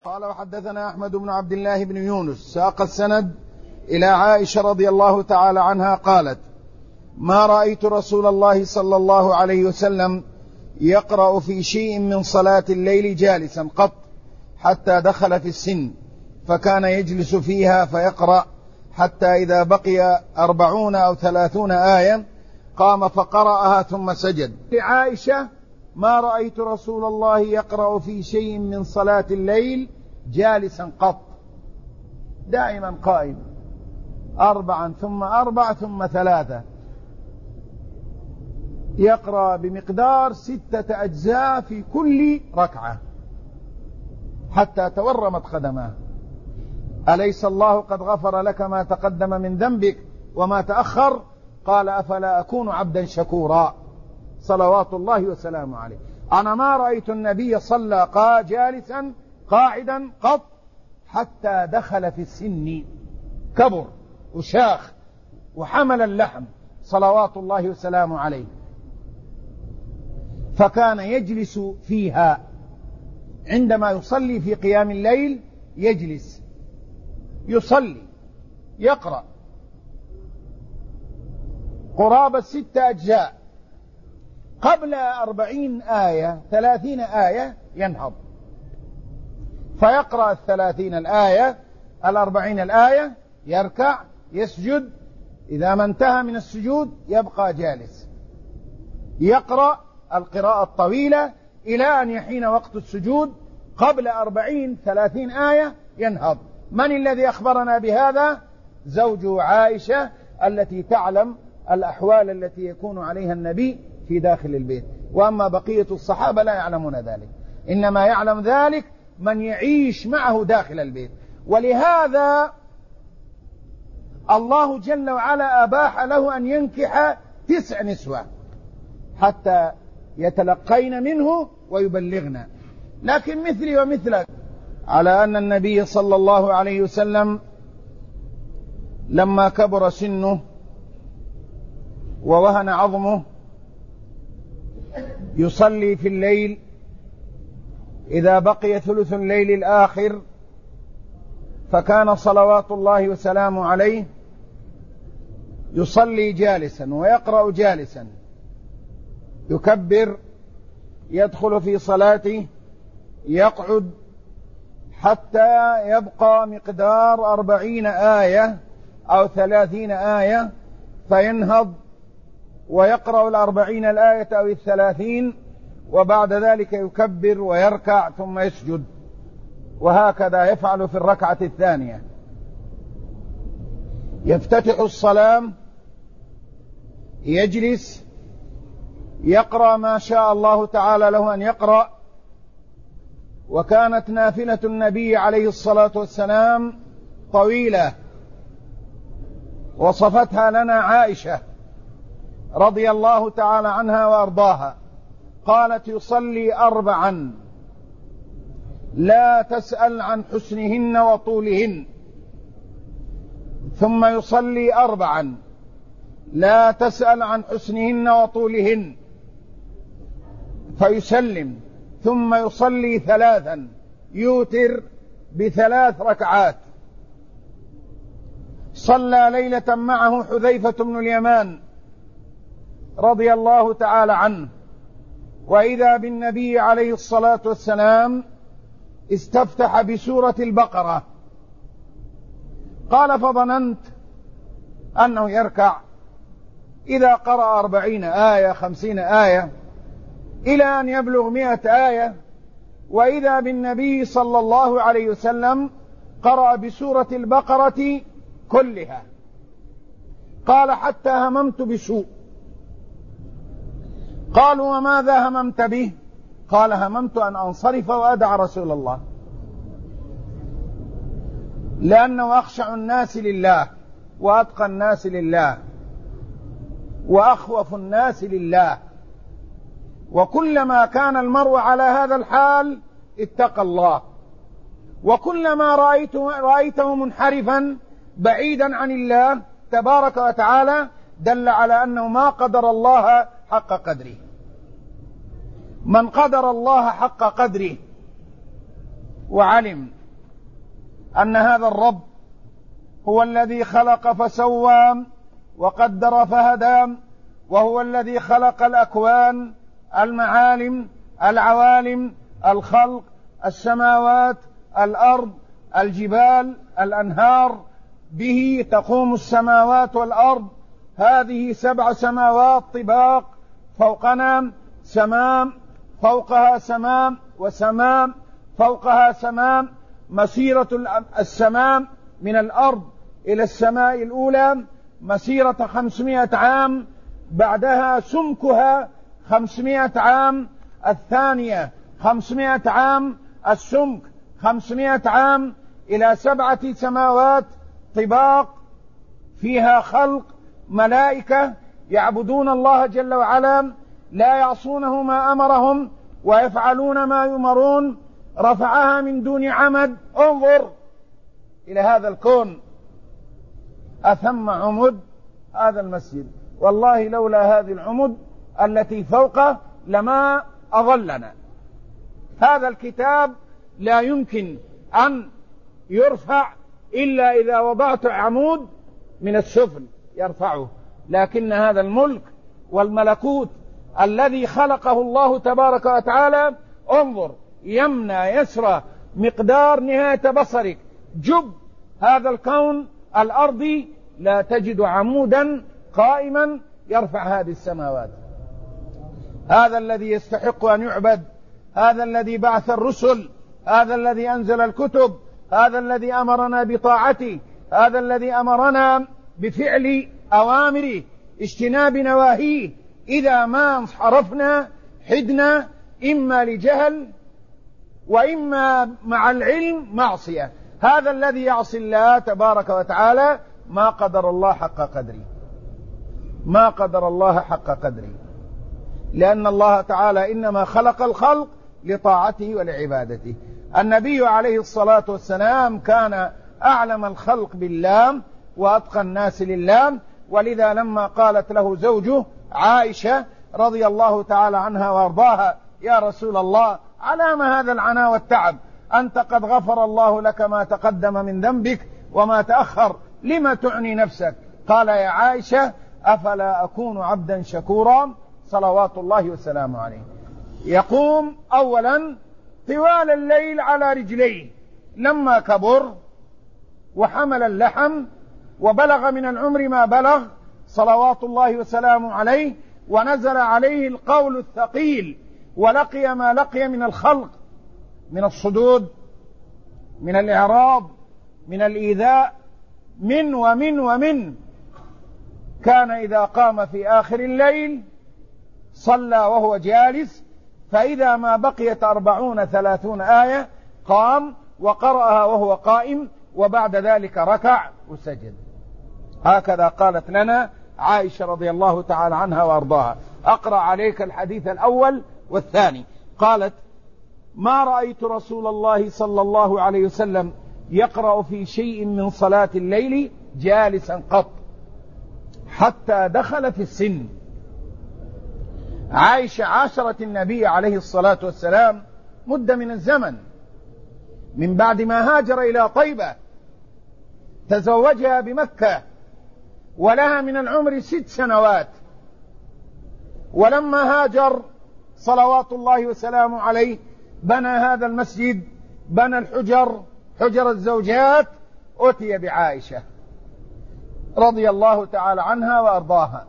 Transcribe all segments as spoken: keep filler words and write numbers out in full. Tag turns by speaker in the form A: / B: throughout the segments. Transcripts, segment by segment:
A: قال وحدثنا أحمد بن عبد الله بن يونس ساق السند إلى عائشة رضي الله تعالى عنها قالت: ما رأيت رسول الله صلى الله عليه وسلم يقرأ في شيء من صلاة الليل جالسا قط حتى دخل في السن، فكان يجلس فيها فيقرأ حتى إذا بقي أربعون أو ثلاثون آية قام فقرأها ثم سجد. لعائشة: ما رأيت رسول الله يقرأ في شيء من صلاة الليل جالسا قط، دائما قائم، أربعا ثم أربع ثم ثلاثة، يقرأ بمقدار ستة أجزاء في كل ركعة حتى تورمت قدماه. أليس الله قد غفر لك ما تقدم من ذنبك وما تأخر؟ قال: أفلا أكون عبدا شكورا، صلوات الله وسلامه عليه. أنا ما رأيت النبي صلى قا جالسا قاعدا قط حتى دخل في السن، كبر وشاخ وحمل اللحم صلوات الله وسلامه عليه، فكان يجلس فيها عندما يصلي في قيام الليل، يجلس يصلي يقرأ قرابة ستة أجزاء، قبل أربعين آية ثلاثين آية ينهض فيقرأ الثلاثين الآية الأربعين الآية، يركع يسجد، إذا ما انتهى من السجود يبقى جالس يقرأ القراءة الطويلة إلى أن يحين وقت السجود، قبل أربعين ثلاثين آية ينهض. من الذي أخبرنا بهذا؟ زوج عائشة التي تعلم الأحوال التي يكون عليها النبي في داخل البيت، وأما بقية الصحابة لا يعلمون ذلك، إنما يعلم ذلك من يعيش معه داخل البيت. ولهذا الله جل وعلا أباح له أن ينكح تسع نسوة حتى يتلقين منه ويبلغنا. لكن مثلي ومثلك، على أن النبي صلى الله عليه وسلم لما كبر سنه ووهن عظمه يصلي في الليل إذا بقي ثلث الليل الآخر، فكان صلوات الله وسلامه عليه يصلي جالسا ويقرأ جالسا، يكبر يدخل في صلاته يقعد حتى يبقى مقدار أربعين آية أو ثلاثين آية، فينهض ويقرأ الأربعين الآية أو الثلاثين، وبعد ذلك يكبر ويركع ثم يسجد، وهكذا يفعل في الركعة الثانية. يفتتح الصلاة يجلس يقرأ ما شاء الله تعالى له أن يقرأ. وكانت نافلة النبي عليه الصلاة والسلام طويلة، وصفتها لنا عائشة رضي الله تعالى عنها وأرضاها، قالت: يصلي أربعا لا تسأل عن حسنهن وطولهن، ثم يصلي أربعا لا تسأل عن حسنهن وطولهن، فيسلم، ثم يصلي ثلاثا يوتر بثلاث ركعات. صلى ليلة معه حذيفة بن اليمان رضي الله تعالى عنه، وإذا بالنبي عليه الصلاة والسلام استفتح بسورة البقرة، قال: فظننت أنه يركع إذا قرأ أربعين آية خمسين آية إلى أن يبلغ مئة آية، وإذا بالنبي صلى الله عليه وسلم قرأ بسورة البقرة كلها. قال: حتى هممت بسوء. قالوا: وماذا هممت به؟ قال: هممت أن أنصرف وأدع رسول الله، لأنه أخشع الناس لله وأتقى الناس لله وأخوف الناس لله، وكلما كان المرء على هذا الحال اتقى الله، وكلما رأيته, رأيته منحرفا بعيدا عن الله تبارك وتعالى دل على أنه ما قدر الله حق قدره. من قدر الله حق قدره وعلم أن هذا الرب هو الذي خلق فسوى وقدر فهدى، وهو الذي خلق الأكوان، المعالم، العوالم، الخلق، السماوات، الأرض، الجبال، الأنهار، به تقوم السماوات والأرض. هذه سبع سماوات طباق، فوقنا سمام، فوقها سمام، وسمام فوقها سمام، مسيرة السمام من الأرض إلى السماء الأولى مسيرة خمسمائة عام، بعدها سمكها خمسمائة عام، الثانية خمسمائة عام، السمك خمسمائة عام، إلى سبعة سماوات طباق فيها خلق ملائكة يعبدون الله جل وعلا، لا يعصونه ما أمرهم ويفعلون ما يؤمرون. رفعها من دون عمد. انظر إلى هذا الكون، أثم عمد هذا المسجد، والله لولا هذه العمد التي فوقه لما أظلنا. هذا الكتاب لا يمكن أن يرفع إلا إذا وضعت عمود من السفل يرفعه، لكن هذا الملك والملكوت الذي خلقه الله تبارك وتعالى، انظر يمنى يسرى مقدار نهاية بصرك، جب هذا الكون الأرضي لا تجد عمودا قائما يرفع هذه السماوات. هذا الذي يستحق أن يعبد، هذا الذي بعث الرسل، هذا الذي أنزل الكتب، هذا الذي أمرنا بطاعته، هذا الذي أمرنا بفعل أوامره اجتناب نواهيه. إذا ما انحرفنا حدنا، إما لجهل وإما مع العلم معصية. هذا الذي يعصي الله تبارك وتعالى ما قدر الله حق قدره، ما قدر الله حق قدره، لأن الله تعالى إنما خلق الخلق لطاعته ولعبادته. النبي عليه الصلاة والسلام كان أعلم الخلق بالله وأتقى الناس لله، ولذا لما قالت له زوجه عائشة رضي الله تعالى عنها وارضاها: يا رسول الله، على ما هذا العناء والتعب؟ أنت قد غفر الله لك ما تقدم من ذنبك وما تأخر، لما تعني نفسك؟ قال: يا عائشة، أفلا أكون عبدا شكورا صلوات الله وسلامه عليه. يقوم أولا طوال الليل على رجليه، لما كبر وحمل اللحم وبلغ من العمر ما بلغ صلوات الله وسلامه عليه، ونزل عليه القول الثقيل، ولقي ما لقي من الخلق، من الصدود، من الإعراض، من الإيذاء، من ومن ومن. كان إذا قام في آخر الليل صلى وهو جالس، فإذا ما بقيت أربعون ثلاثون آية قام وقرأها وهو قائم، وبعد ذلك ركع وسجد. هكذا قالت لنا عائشة رضي الله تعالى عنها وأرضاها. أقرأ عليك الحديث الأول والثاني. قالت: ما رأيت رسول الله صلى الله عليه وسلم يقرأ في شيء من صلاة الليل جالسا قط حتى دخل في السن. عائشة عاشرت النبي عليه الصلاة والسلام مدة من الزمن، من بعد ما هاجر إلى طيبة، تزوجها بمكة ولها من العمر ست سنوات. ولما هاجر صلوات الله وسلامه عليه بنى هذا المسجد، بنى الحجر، حجر الزوجات، أتي بعائشة رضي الله تعالى عنها وأرضاها،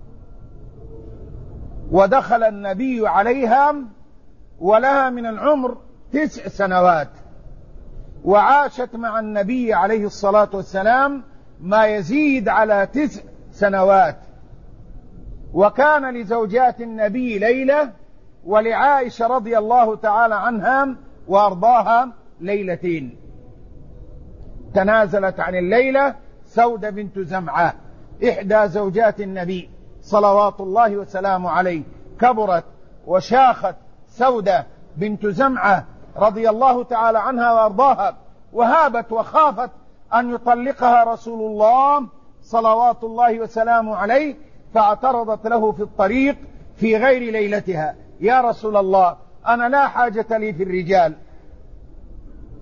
A: ودخل النبي عليها ولها من العمر تسع سنوات، وعاشت مع النبي عليه الصلاة والسلام ما يزيد على تسع سنوات. وكان لزوجات النبي ليلة، ولعائشة رضي الله تعالى عنها وأرضاها ليلتين. تنازلت عن الليلة سودة بنت زمعة، إحدى زوجات النبي صلوات الله وسلامه عليه. كبرت وشاخت سودة بنت زمعة رضي الله تعالى عنها وأرضاها، وهابت وخافت أن يطلقها رسول الله صلوات الله وسلامه عليه، فاعترضت له في الطريق في غير ليلتها: يا رسول الله، أنا لا حاجة لي في الرجال،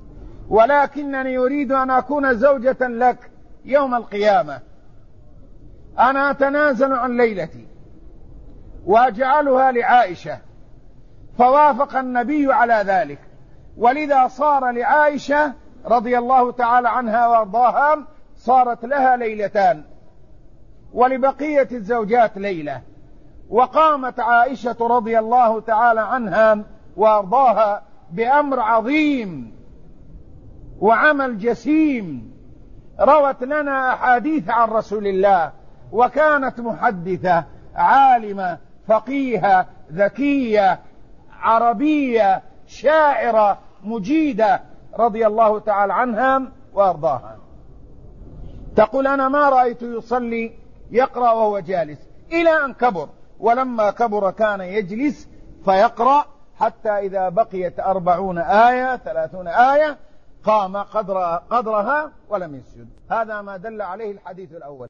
A: ولكنني أريد أن أكون زوجة لك يوم القيامة. أنا أتنازل عن ليلتي وأجعلها لعائشة. فوافق النبي على ذلك، ولذا صار لعائشة رضي الله تعالى عنها وارضاها صارت لها ليلتان، ولبقية الزوجات ليلة. وقامت عائشة رضي الله تعالى عنها وارضاها بأمر عظيم وعمل جسيم، روت لنا أحاديث عن رسول الله، وكانت محدثة عالمة فقيهة ذكية عربية شاعرة مجيدة رضي الله تعالى عنها وارضاها. تقول: أنا ما رأيت يصلي يقرأ وهو جالس إلى أن كبر، ولما كبر كان يجلس فيقرأ حتى إذا بقيت أربعون آية ثلاثون آية قام قدر قدرها ولم يسجد. هذا ما دل عليه الحديث الأول.